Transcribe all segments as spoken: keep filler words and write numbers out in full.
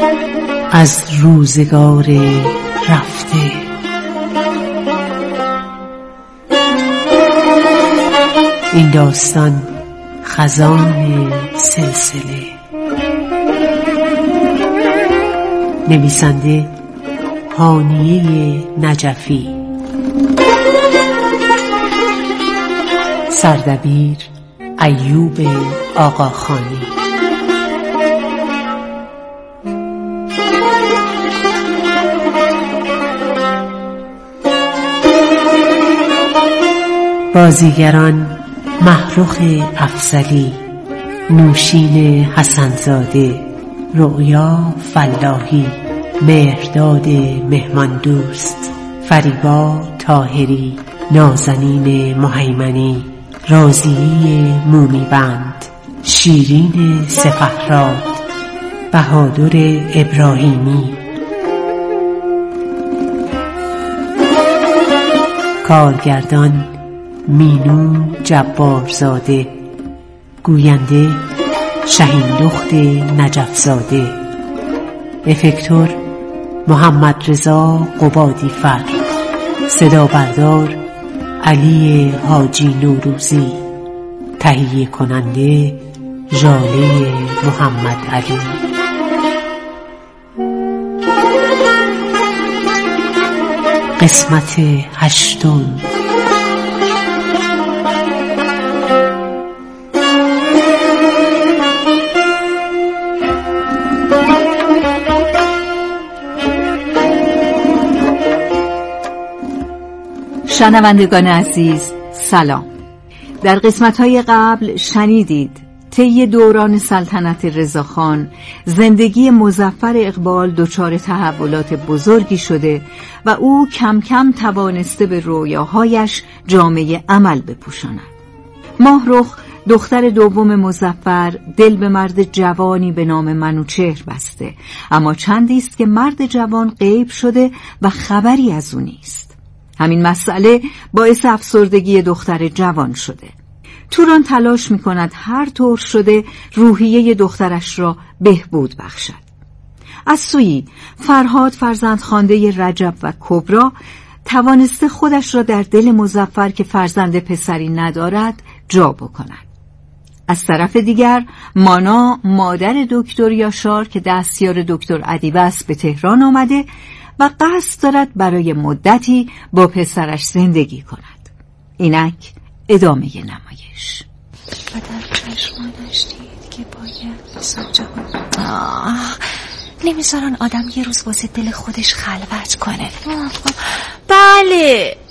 از روزگار رفته. این داستان خزان سلسله. نویسنده هانیه نجفی، سردبیر ایوب آقاخانی. بازیگران: محروخ افضلی، نوشین حسنزاده، رؤیا فلاحی، مهرداد مهماندوست، فریبا طاهری، نازنین مهیمنی، رازیه مومیبند، شیرین سپهراد، بهادر ابراهیمی. کارگردان: مینو جبارزاده، گوینده: شهین دخت نجفزاده، افکتور: محمد رضا قبادی فر، صدا بردار: علی حاجی نوروزی، تهیه کننده: ژاله محمد علی. قسمت هشتم. شنوندگان عزیز سلام. در قسمت‌های قبل شنیدید طی دوران سلطنت رضاخان زندگی مظفر اقبال دچار تحولات بزرگی شده و او کم کم توانسته به رویاهایش جامه عمل بپوشاند. ماهرخ دختر دوم مظفر دل به مرد جوانی به نام منوچهر بسته، اما چندی است که مرد جوان غیب شده و خبری از او نیست. همین مسئله باعث افسردگی دختر جوان شده. توران تلاش می کند هر طور شده روحیه دخترش را بهبود بخشد. از سوی فرهاد فرزندخوانده رجب و کبرا توانسته خودش را در دل مظفر که فرزند پسری ندارد جا بکند. از طرف دیگر مانا مادر دکتر یاشار که دستیار دکتر ادیب است به تهران آمده و قصد دارد برای مدتی با پسرش زندگی کند. اینک ادامه نمایش. و در چشمانش دید که باید بسا جهان آه نمیذارن آدم یه روز واسه دل خودش خلوت کنه. بله.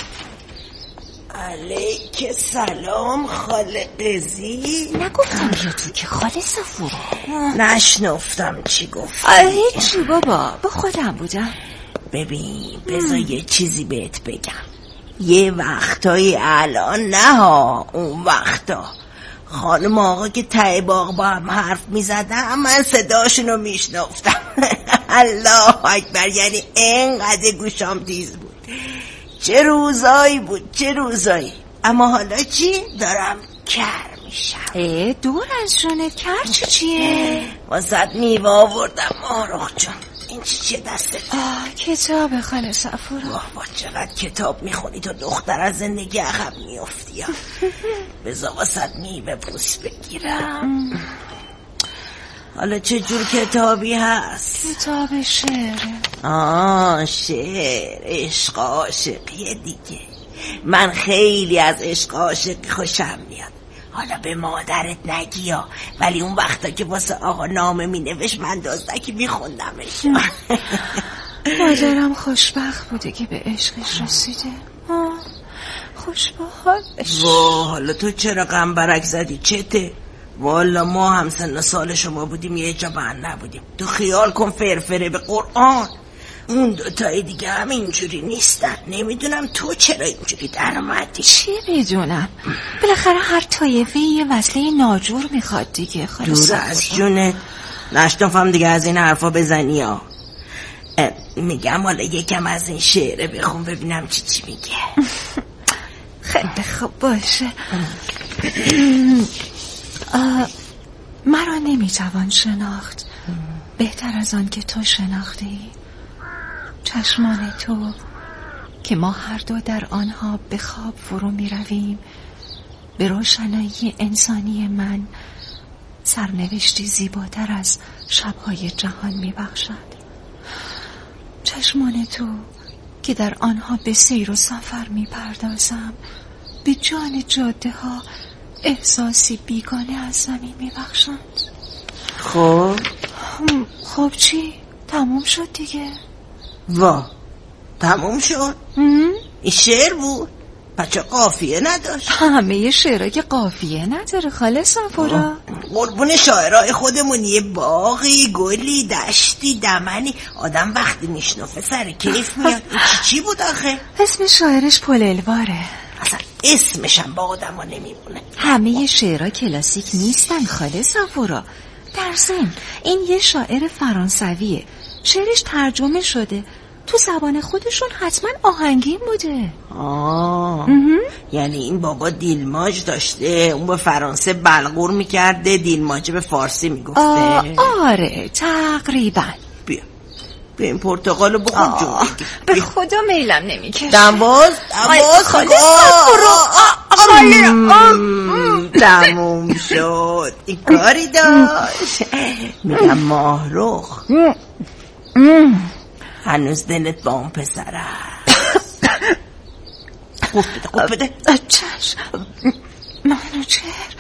علیک سلام خاله قزی. نگفتم بیا تو که خاله صفور. نشنفتم چی گفت. هیچی بابا، با خودم بودم. ببین بذار یه چیزی بهت بگم. یه وقتایی الان نه ها، اون وقتا خانم آقا که ته باغ با هم حرف می زدن من صداشونو می شنفتم. الله اکبر، یعنی اینقدر گوشام تیز بود. چه روزایی بود چه روزایی. اما حالا چی؟ دارم کر میشم. اه دور از جانت کر چی چیه؟ واسه میوه آوردم ماهرخ جان. این چی چه دستت؟ آه کتاب خاله صفورا. واه واه چقدر کتاب میخونی تو دختر، از زندگی عقب میافتی. بذار واسه میوه پوست بگیرم. حالا چه جور کتابی هست؟ کتاب شعر. آه شعر، عشق عاشقیه دیگه. من خیلی از عشق عاشقی خوشم میاد. حالا به مادرت نگیا، ولی اون وقتا که واسه آقا نامه می نوشت من دازدکی می خوندمش. مادرم خوشبخت بوده که به عشقش رسیده. خوش با حالش. واه حالا تو چرا غمبرک زدی چته؟ والا ما هم سن سال شما بودیم یه جا بند نبودیم. تو خیال کن فرفره به قرآن. اون دوتای دیگه هم اینجوری نیستن. نمیدونم تو چرا اینجوری در اومدی. چی میدونم، بالاخره هر طایفه یه وصله ناجور میخواد دیگه. دور از جونت. نشنفم دیگه از این حرفا بزنی ها. میگم حالا یکم از این شعره بخون ببینم چی چی میگه. خیلی خوب باشه. مرا نمیتوان شناخت، بهتر بهتر از آن که تو شناخته ای. چشمان تو که ما هر دو در آنها به خواب فرو می رویم به روشنایی انسانی من سرنوشتی زیباتر از شبهای جهان می بخشد. چشمان تو که در آنها به سیر و سفر می پردازم به جان جاده ها احساسی بیگانه از زمین می بخشند. خب خب چی؟ تموم شد دیگه. وا تموم شد؟ این شعر بود؟ بچه قافیه نداشت؟ همه شعرها که قافیه نداره خاله صفورا. قربون شاعرای خودمون یه باغی گلی دشتی دمنی آدم وقتی میشنفه سر کیف میاد. این چی چی بود آخه؟ اسم شاعرش پل الواره. اصلا اسمشم با آدم ها نمیمونه. همه شعرها کلاسیک نیستن خاله صفورا. در ضمن این یه شاعر فرانسویه، شعرش ترجمه شده، تو زبان خودشون حتما آهنگین بوده. آه یعنی این بابا دیلماج داشته، اون به فرانسه بلغور میکرده، دیلماج به فارسی میگفته. آره تقریبا. بیا بیا این پرتقالو بخور جون بگی. به خدا میلم نمیکشه. دنباز دنباز خاله صفورا تموم شد. این کاری داشت. میگم ماهرخ هنوز دلت با اون پسر هست. خوب بده خوب بده. چشم منوچهر.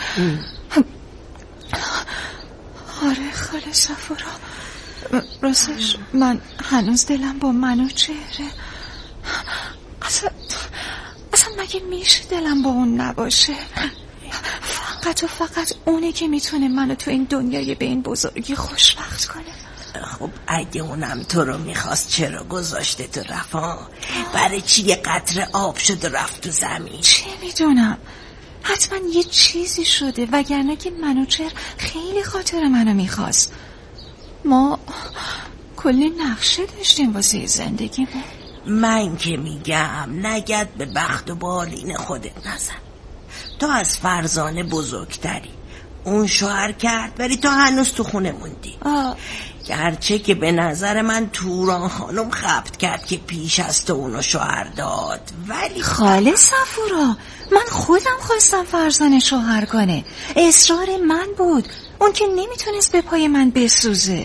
آره خاله صفورا راستش من هنوز دلم با منوچهره. اصلا اصلا مگه میشه دلم با اون نباشه؟ فقط و فقط اونه که میتونه منو تو این دنیای به این بزرگی خوشبخت کنه. خب اگه اونم تو رو میخواست چرا گذاشته تو رفا؟ برای چی یه قطره آب شد و رفت تو زمین؟ چه میدونم، حتما یه چیزی شده، وگرنه که منوچهر خیلی خاطر منو میخواست. ما کلی نقشه داشتیم واسه زندگیمون. من که میگم نگد به بخت و بالین خودت نزن. تو از فرزانه بزرگتری، اون شوهر کرد ولی تو هنوز تو خونه موندی. آه. گرچه که به نظر من توران خانم خبت کرد که پیش از تو اونو شوهر داد، ولی خاله صفورا من خودم خواستم فرزانه شوهر کنه، اصرار من بود، اون که نمیتونست به پای من بسوزه.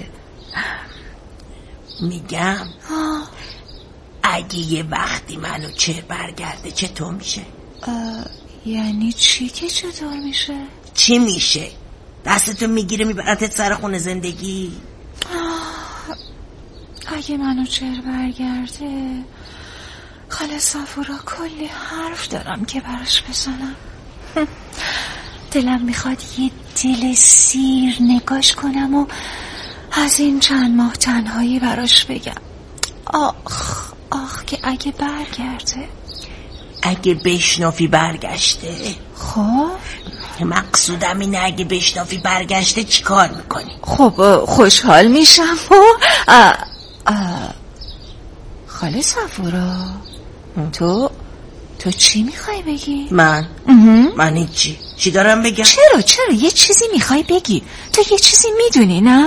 میگم آه. اگه یه وقتی منو چه برگرده چطور میشه؟ یعنی چی که چطور میشه؟ چی میشه؟ دستتو میگیره میبرتت سر خونه زندگی؟ اگه منوچهر برگرده خاله صفورا کلی حرف دارم که براش بزنم. دلم میخواد یه دل سیر نگاش کنم و از این چند ماه تنهایی براش بگم. آخ آخ که اگه برگرده. اگه بشنافی برگشته. خب مقصودم اینه اگه بشنافی برگشته چی کار میکنی؟ خب خوشحال میشم و آه آه. خاله صفورا تو تو چی میخوای بگی؟ من من هیچی. چی دارم بگم؟ چرا چرا یه چیزی میخوای بگی؟ تو یه چیزی میدونی نه؟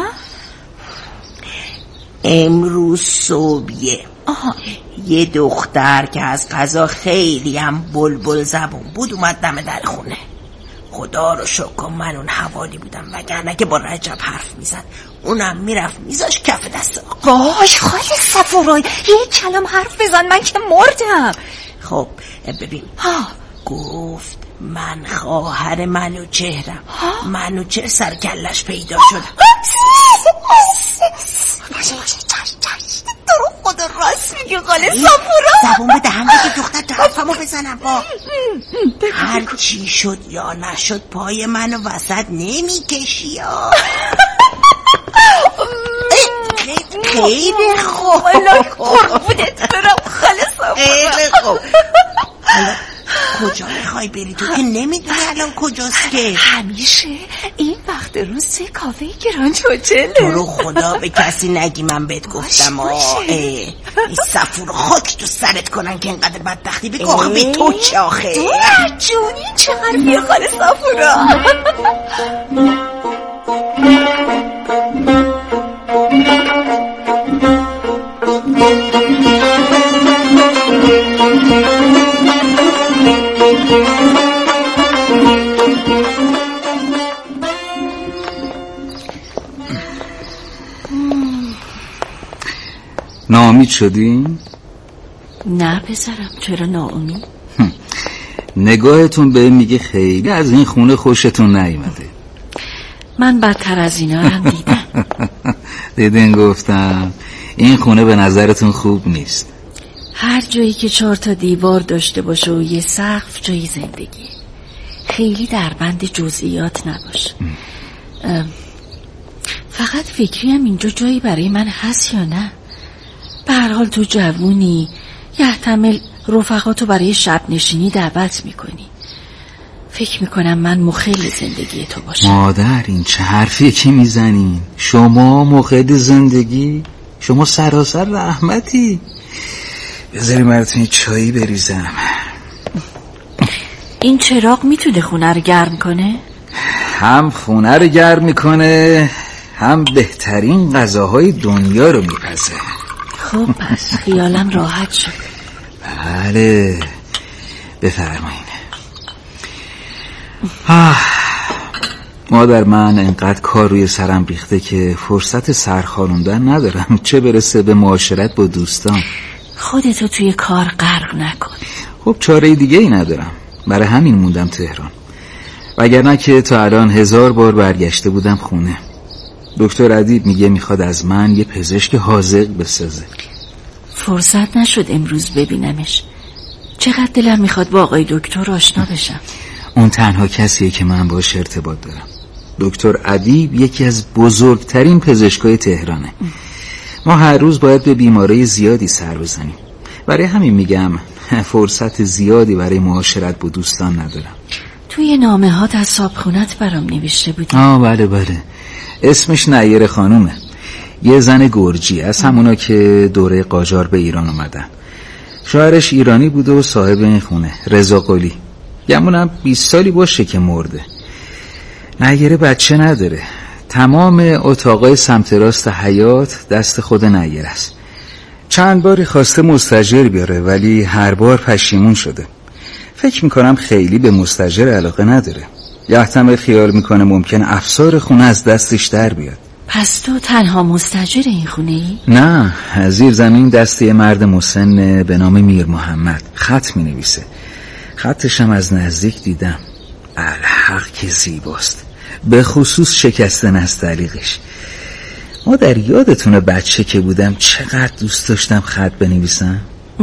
امروز صبحیه آها. یه دختر که از قضا خیلی هم بلبل زبون بود اومد دم در خونه. خدا رو شکر من اون حوالی بودم، وگرنه که با رجب حرف میزد اونم میرفت میذاش کف دست آقا. وای خاله صفورا یه کلام حرف بزن من که مردم. خب ببین ها. گفت من خواهر منوچهرم. منوچهر سرکلش پیدا شد. باشه باشه چش چش تو خدا راست میگی خاله صفورا. زبون به دهن بگی دختر تا حرفمو بزنم با. هر چی شد یا نشد پای منو وسط نمیکشی یا خیلی خوب. والا قربونت برم خاله صفورا. خیلی خوب. حالا کجا میخوای بری؟ تو که نمیدونی الان کجاست که. همیشه این وقت روز سه کافه گراند هتله. تو رو خدا به کسی نگی من بهت گفتم. آه این صفور خاک تو سرت کنن که اینقدر بدبختی بگو. آخه به تو چه آخه؟ تو جونی چقدر میه خاله صفورا. ناامید شدی؟ نه پسرم، چرا ناامید؟ نگاهتون به میگه خیلی از این خونه خوشتون نیومده. من بدتر از اینا هم دیدم. دیدین گفتم این خونه به نظرتون خوب نیست. هر جایی که چهار تا دیوار داشته باشه و یه سقف جای زندگی، خیلی در بند جزئیات نباشه. فقط فکریم اینجا جایی برای من هست یا نه. به هر حال تو جوونی، یحتمل رفقاتو برای شب نشینی دعوت میکنی. فکر میکنم من مخل زندگی تو باشم. مادر این چه حرفیه که میزنین؟ شما مخل زندگی؟ شما سراسر رحمتی. بذاری براتون چایی بریزم. این چراغ میتونه خونه رو گرم کنه؟ هم خونه رو گرم میکنه، هم بهترین غذاهای دنیا رو میپزه. خب پس خیالم راحت شد. بله بفرمایید. آه. مادر من انقدر کار روی سرم ریخته که فرصت سرخاروندن ندارم، چه برسه به معاشرت با دوستان. خودتو توی کار غرق نکن. خب چاره دیگه ای ندارم، برای همین موندم تهران. وگرنه که تا الان هزار بار برگشته بودم خونه. دکتر ادیب میگه میخواد از من یه پزشک حاذق بسازه. فرصت نشد امروز ببینمش. چقدر دلم میخواد با آقای دکتر آشنا بشم. اون تنها کسیه که من باش ارتباط دارم. دکتر ادیب یکی از بزرگترین پزشکای تهرانه. ما هر روز باید به بیماری زیادی سر بزنیم. برای همین میگم فرصت زیادی برای معاشرت با دوستان ندارم. توی نامه ها از صابخونت برام نوشته بودی. آه بله بله، اسمش نیر خانومه. یه زن گرجی از همونا که دوره قاجار به ایران اومدن. شوهرش ایرانی بوده و صاحب این خونه، رضا قلی. گمونم بیست سالی باشه که مرده. نیره بچه نداره. تمام اتاقای سمت راست حیاط دست خود نیره است. چند باری خواسته مستاجر بیاره ولی هر بار پشیمون شده. فکر میکنم خیلی به مستاجر علاقه نداره. یحتمل خیال میکنه ممکن افسار خونه از دستش در بیاد. پس تو تنها مستاجر این خونه ای؟ نه، زیر زمین دست یه مرد مسن به نام میر محمد خط مینویسه. خطش هم از نزدیک دیدم. الحق که زیباست، به خصوص شکستن از طریقش. ما در یادتونه بچه که بودم چقدر دوست داشتم خط بنویسم؟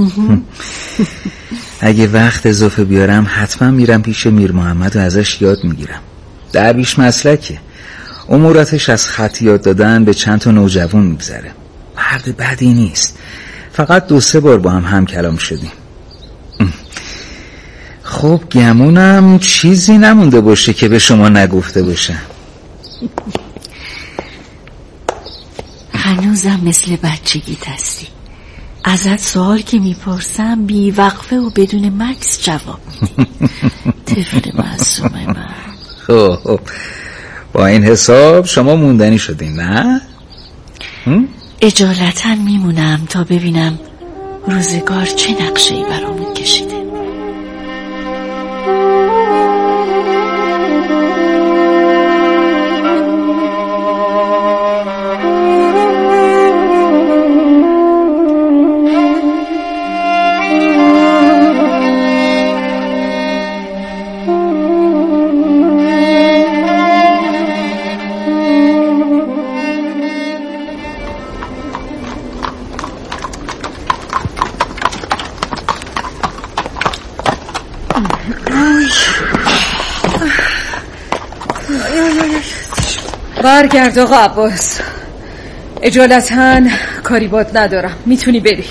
اگه وقت اضافه بیارم حتما میرم پیش میر محمد و ازش یاد میگیرم. درویش مسلکه، اموراتش از خط یاد دادن به چند تا نوجوان میگذره. مرد بدی نیست. فقط دو سه بار با هم هم کلام شدیم. خب گمونم چیزی نمونده باشه که به شما نگفته باشه. هنوزم مثل بچگیت هستی. ازت سوال که میپرسم بی وقفه و بدون مکس جواب میدی. طفل معصوم من. خب با این حساب شما موندنی شدین نه؟ اجالتا میمونم تا ببینم روزگار چه نقشه‌ای برامون کشیده. برگرد آقا عباس، اجالتا کاری باد ندارم، میتونی بری.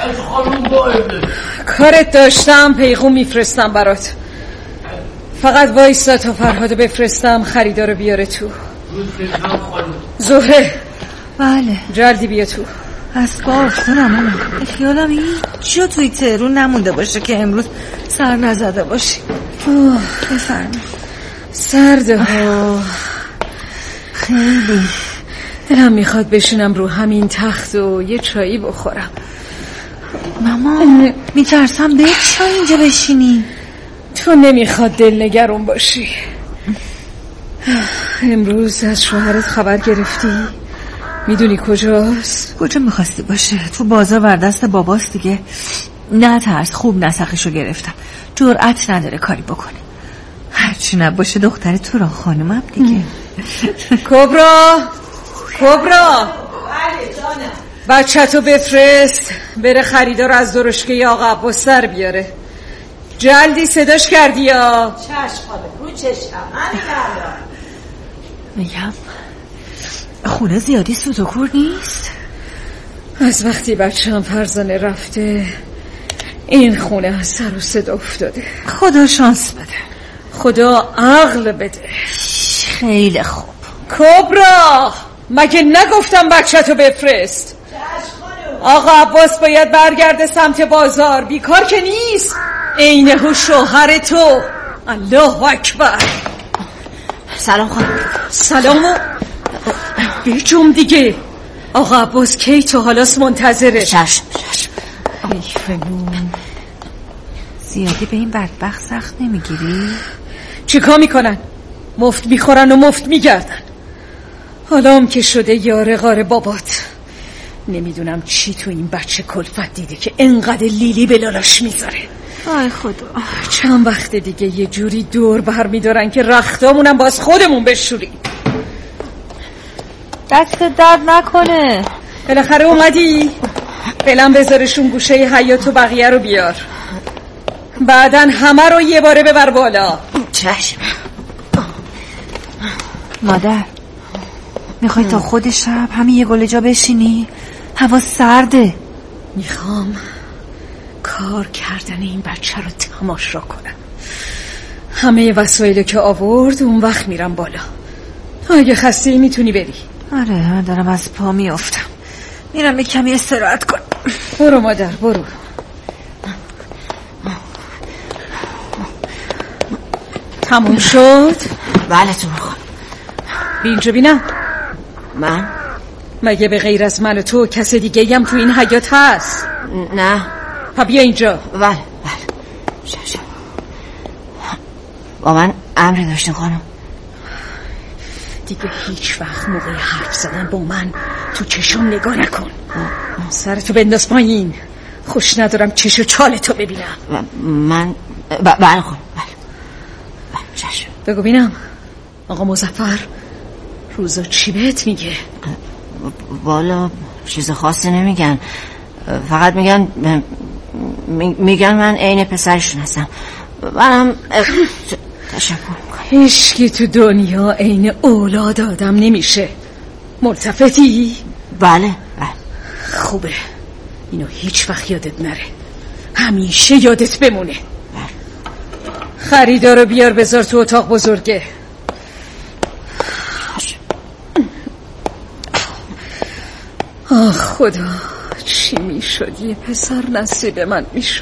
کارت داشتم پیغام میفرستم برات. فقط وایسا تا فرهادو بفرستم خریدارو بیاره تو. زهره. بله جلدی بیا تو. از پا افتونم اما خیالم هیچ جا توی تهرون نمونده باشه که امروز سر نزده باشی. بفرمایید. سرده ها خیلی. دلم میخواد بشینم رو همین تخت و یه چایی بخورم. ماما میترسم به چرا اینجا بشینی؟ تو نمیخواد دلنگرون باشی. امروز از شوهرت خبر گرفتی؟ میدونی کجاست؟ کجا میخواستی باشه؟ تو بازار وردست باباست دیگه. نه ترس، خوب نسخشو گرفتم، جرأت نداره کاری بکنه. هرچی نباشه دختر تو را خانمم دیگه. کبرا کبرا بچه تو بفرست بره خریدار از درشگه آقا عباس در بیاره. جلدی صداش کردی یا؟ چشم خاله رو چشم. همین الان میگم خونه زیادی سود و کور نیست. از وقتی بچه هم فرزانه رفته این خونه از سر و صدا افتاده. خدا شانس بده، خدا عقل بده. خیلی خوب. کبرا مگه نگفتم بچه تو بفرست؟ آقا عباس باید برگرده سمت بازار، بیکار که نیست. اینه شوهر تو. الله اکبر. سلام خانم. سلامو بیجم دیگه. آقا عباس کی تو حالاس منتظره. چشم چشم. ای فنون، زیادی به این بدبخت سخت نمیگیری؟ چیکار میکنن؟ مفت میخورن و مفت میگردن. حالا هم که شده یاره غار بابات. نمیدونم چی تو این بچه کلفت دیده که انقدر لیلی به لالاش میذاره. آی خدا، چند وقت دیگه یه جوری دور بر میدارن که رختامونم باز خودمون بشوریم. دست درد نکنه. بالاخره اومدی؟ فعلا بذارشون گوشه حیاط و بقیه رو بیار، بعدن همه رو یه باره ببر بالا. چشم. مادر میخوای تا خود شب همین یه گل جا بشینی؟ هوا سرده. میخوام کار کردن این بچه رو تماشا کنم. همه وسایلی که آورد اون وقت میرم بالا. اگه خسته میتونی بری. آره من دارم از پا میافتم، میرم یه کمی استراحت کنم. برو مادر برو. تموم شد؟ بله تو بخوام. بی اینجا بینم. من؟ مگه به غیر از من و تو کس دیگه هم تو این حیاط هست؟ نه. پا بیا اینجا. بله بله. شش. با من امری داشتین خانم؟ دیگه هیچ وقت موقع حرف زدن با من تو چشم نگاه نکن. سرتو بنداز پایین. خوش ندارم چش و چالتو ببینم. من بله خانم. بله بله شش. بگو بینم آقا مظفر روزا چی بهت میگه؟ والا چیز خاصی نمیگن، فقط میگن میگن من عین پسرشون هستم. منم تشکر میکنم. هیچکی تو دنیا عین اولاد آدم نمیشه. ملتفتی؟ بله بله. خوبه، اینو هیچ وقت یادت نره، همیشه یادت بمونه. خریدارو بیار بذار تو اتاق بزرگه. آه خدا، چی میشد یه پسر نصیب من میشد.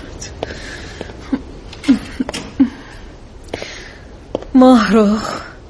ماهرخ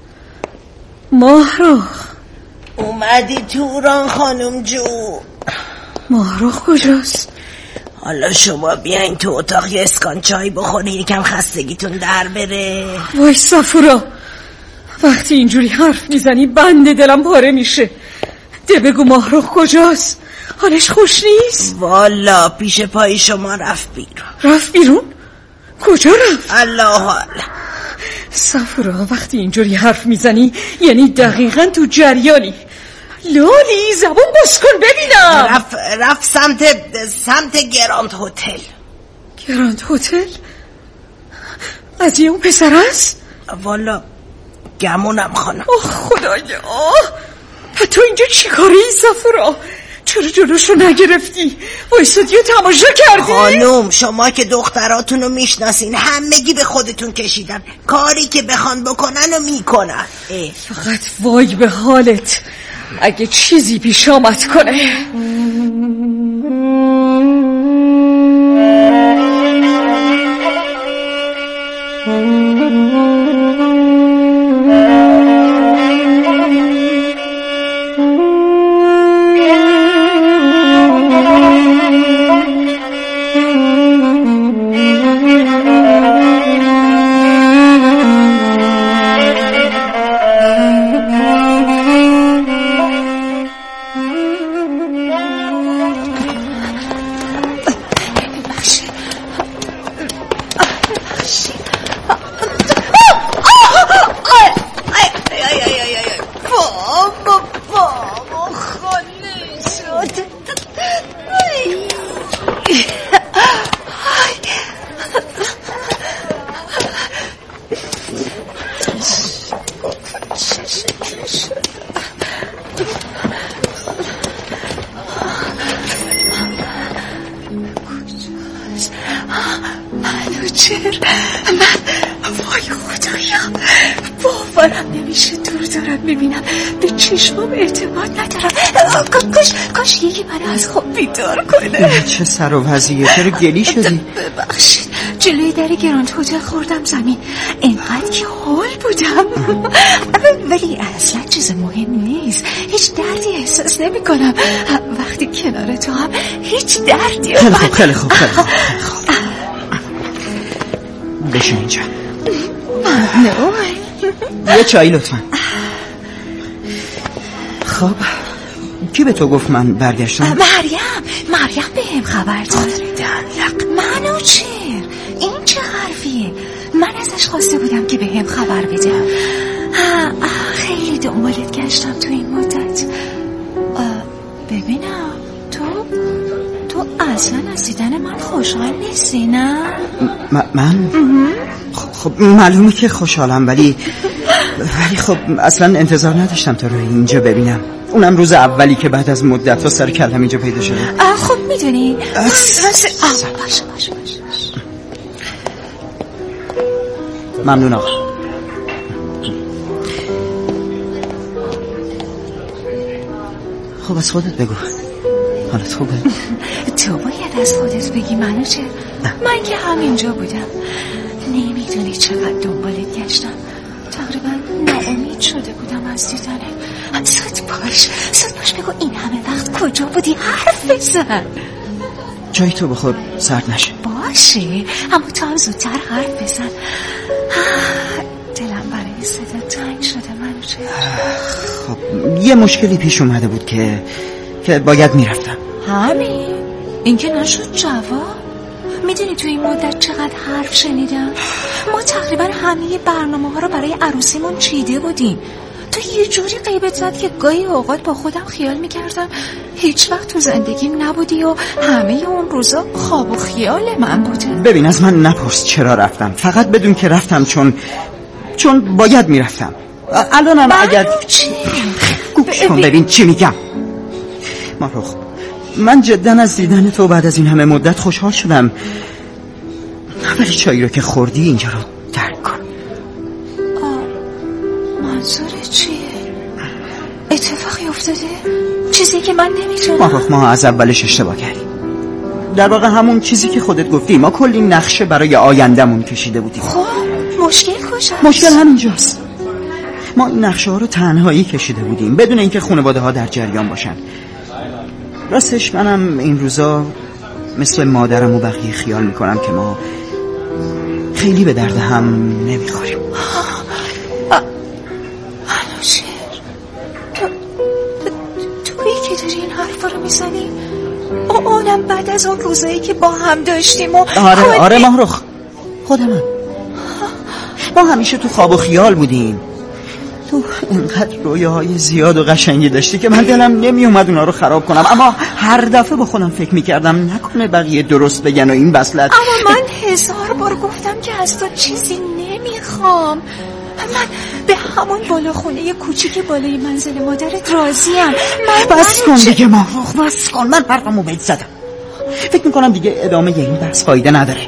ماهرخ اومدی توران خانم جو؟ ماهرخ کجاست؟ حالا شما بیاین تو اتاق یه اسکان چای بخوری، یکم خستگیتون در بره. وای صفورا، وقتی اینجوری حرف میزنی بنده دلم پاره میشه. ده بگو ماهرخ کجاست؟ حالش خوش نیست؟ والا پیش پای شما رفت بیرون. رفت بیرون؟ کجا رفت؟ الله الله. صفورا وقتی اینجوری حرف میزنی یعنی دقیقا تو جریانی. لالی زبون باز کن ببینم. رفت رفت سمت سمت گراند هتل. گراند هتل؟ از یه اون پسر است؟ والا گمونم خانم. آه خدایا، تو اینجا چی کاری صفورا؟ چرا جلوشو نگرفتی؟ وایسادی و تماشا کردی؟ خانم شما که دختراتونو میشناسین، همگی به خودتون کشیدن، کاری که بخوان بکنن و میکنن. فقط وای به حالت اگه چیزی پیش آمد کنه. منوچهر، من وای خدایا باورم نمیشه دور دارم میبینم، به چشمام اعتماد ندارم. کاش کاش یکی من از خواب بیدار کنه. چه سر و وضعیه؟ چرا گلی شدی؟ ببخشید جلوی در گراند هتل خوردم زمین، اینقدر که حال بودم. ولی اصلا چیز مهم نیست، هیچ دردی احساس نمی کنم وقتی کنار تو هم، هیچ دردی. خیلی خوب خیلی خوب خیلی خوب بشو اینجا. ممنون. یه چایی لطفا. خب کی به تو گفت من برگشتم؟ مریم مریم به هم خبر داد. منوچهر این چه حرفیه؟ من ازش خواسته بودم که به هم خبر بده. خیلی دنبالت گشتم تو این مدت. ببینم تو تو اصلا از دیدن من خوشحال نیستی نه؟ م- من؟ خب معلومه که خوشحالم، ولی ولی خب اصلا انتظار نداشتم تا رو اینجا ببینم، اونم روز اولی که بعد از مدت ها سر کلم اینجا پیدا شده. خب میدونی باشه باشه باشه ممنون آقا. خب از خودت بگو، حالت خوبه؟ تو باید از خودت بگی منوچهر. من که همینجا بودم، نمیدونی چقدر دنبالت گشتم، تقریبا ناامید شده بودم از دیدنت. زود باش زود باش بگو این همه وقت کجا بودی، حرف بزن. جای تو بخور سرد نشه. باشه اما تو هم زودتر حرف بزن. دلم برای صدا تنگ شده منوچهر. خب یه مشکلی پیش اومده بود که که باید میرفتم. همین؟ این که نشد جواب؟ میدونی تو این مدت چقدر حرف شنیدم؟ ما تقریبا همه برنامه ها رو برای عروسیمون چیده بودیم، تو یه جوری غیبت زد که گاهی اوقات با خودم خیال میکردم هیچ وقت تو زندگیم نبودی و همه اون روزا خواب و خیال من بوده. ببین از من نپرس چرا رفتم، فقط بدون که رفتم چون چون باید میرفتم. الانم اگر چی؟ گوش کن ببین چی میگم. ماروخ من جدا از دیدن تو بعد از این همه مدت خوشحال شدم، ولی چایی رو که خوردی اینجا رو ترک کن. منظورت چیه؟ اتفاقی افتاده؟ چیزی که من نمیتونم. ماروخ ما از اولش اشتباه کردیم، در واقع همون چیزی که خودت گفتی، ما کلی نقشه برای آیندمون کشیده بودیم. خب مشکل کجاست؟ مشکل همینجاست، ما این نقشه ها رو تنهایی کشیده بودیم بدون اینکه خانواده ها در جریان باشن. راستش منم این روزا مثل مادرم و بقیه خیال میکنم که ما خیلی به درد هم نمیخوریم. منوچهر تو تویی که داری این حرفا رو میزنی؟ اونم بعد از اون روزایی که با هم داشتیم و آره خود... آره ماهرخ خودمم، ما همیشه تو خواب و خیال بودیم. تو اینقدر رویاهای زیاد و قشنگی داشتی که من دلم نمی اومد اونا رو خراب کنم، اما هر دفعه با خودم فکر میکردم نکنه بقیه درست بگن و این وصلت. اما من هزار بار گفتم که از تو چیزی نمیخوام، من به همون بالاخونه کوچیک بالای منزل مادرت راضیم. من بس کن دیگه ماهرخ، بس کن، من برقمو بهت زدم. فکر میکنم دیگه ادامه این بحث فایده نداره.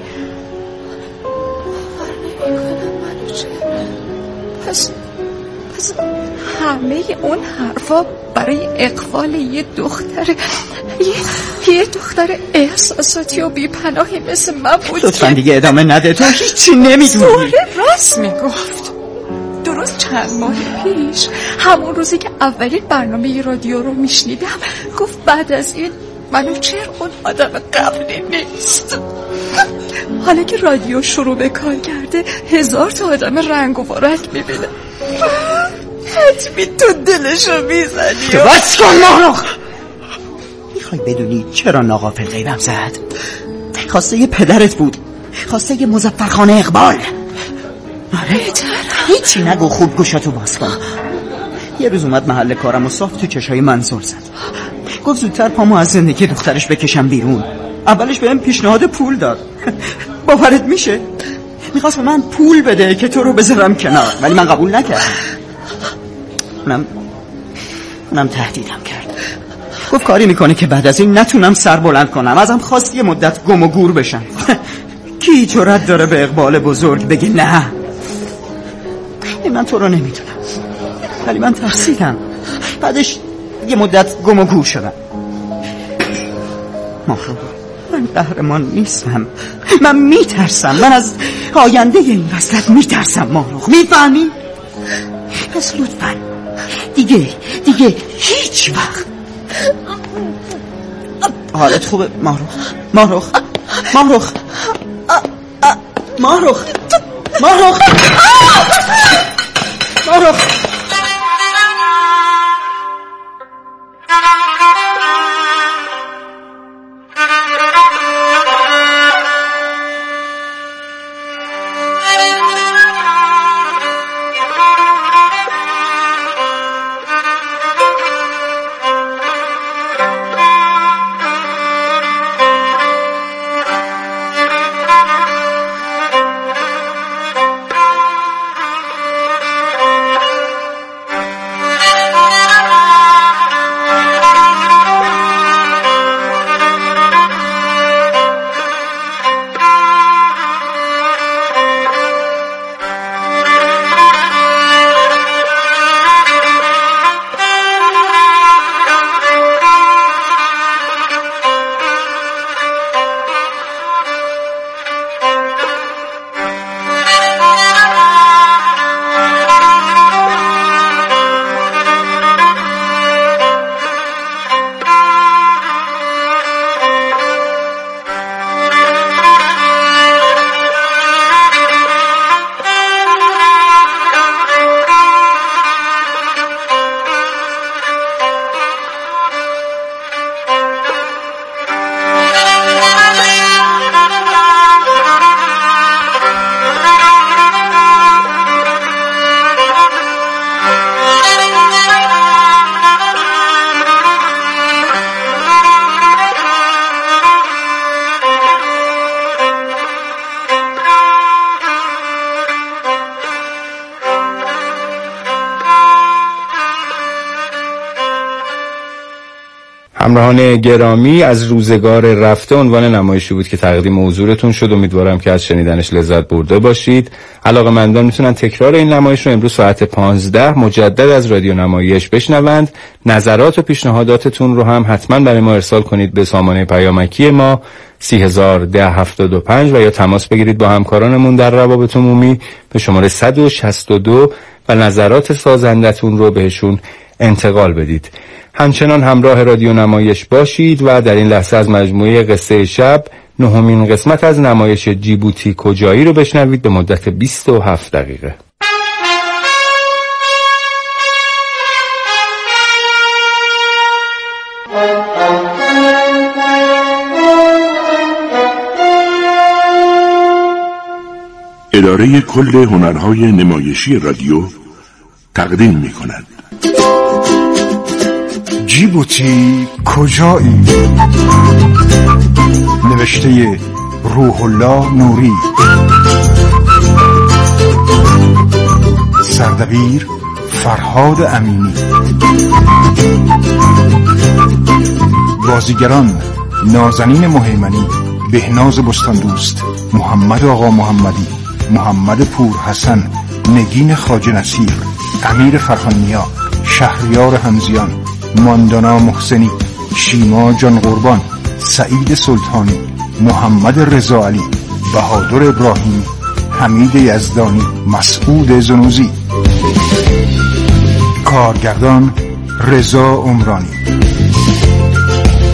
پس پس همه اون حرفا برای اقبال یه دختر یه, یه دختر احساساتی و بی‌پناهی مثل من بود. لطفاً دیگه ادامه نده، تو هیچی نمیدونی. دوره راست میگفت. درست چند ماه پیش همون روزی که اولین برنامه رادیو رو میشنیدم گفت بعد از این منوچهر اون آدم قبلی نیست. حالا که رادیو شروع به کار کرده هزار تا آدم رنگ و بارنگ میبینه. حتمی تو دلشو میزنی. بس کن ماهرخ، میخوای بدونی چرا ناغافل غیبم زد؟ خواسته یه پدرت بود، خواسته یه مظفرخان اقبال. آره هیچی نگو، خوب گوشاتو باز کن. یه روز اومد محل کارم و صاف تو چشای من زل زد، گفت زودتر پامو از زندگی دخترش بکشم بیرون. اولش بهم پیشنهاد پول داد، باورت میشه؟ میخواست به من پول بده که تو رو بذارم کنار، ولی من قبول نکردم. اونم اونم تهدیدم کرد، گفت کاری میکنه که بعد از این نتونم سر بلند کنم. ازم خواست یه مدت گم و گور بشم. کی جرأت داره به اقبال بزرگ بگه نه؟ من تو رو نمیدونم، ولی من ترسیدم. بعدش یه مدت گم و گور شدم. ماهرو، من قهرمان نیستم، من میترسم. من از آینده این وسط میترسم ماهرو، میفهمی؟ پس لطفا دیگه دیگه هیچ وقت. حالت خوبه ماهرو؟ ماهرو ماهرو ماهرو ماهرو ماهرو همراهان گرامی، از روزگار رفته عنوان نمایشی بود که تقدیم حضورتون شد. امیدوارم که از شنیدنش لذت برده باشید. علاقه‌مندان میتونن تکرار این نمایش رو امروز ساعت پانزده مجدد از رادیو نمایش بشنوند. نظرات و پیشنهاداتتون رو هم حتما برای ما ارسال کنید به سامانه پیامکی ما سی هزار ده هفتاد و پنج و یا تماس بگیرید با همکارانمون در روابط عمومی به شماره صد و شصت و دو و نظرات سازندتون رو بهشون انتقال بدید. همچنان همراه رادیو نمایش باشید و در این لحظه از مجموعه قصه شب نهمین قسمت از نمایش جیبوتی کجایی رو بشنوید به مدت بیست و هفت دقیقه. اداره کل هنرهای نمایشی رادیو تقدیم می کند جیبوتی کجایی؟ نوشته روح الله نوری، سردبیر فرهاد امینی، بازیگران نازنین مهیمنی، بهناز بستاندوست، محمد آقا محمدی، محمد پور حسن، نگین خواجه نصیر، امیر فرخانیا، شهریار همزیان، ماندانا محسنی، شیما جان قربان، سعید سلطانی، محمد رضا علی، بهادر ابراهیمی، حمید یزدانی، مسعود زنوزی. کارگردان رضا عمرانی.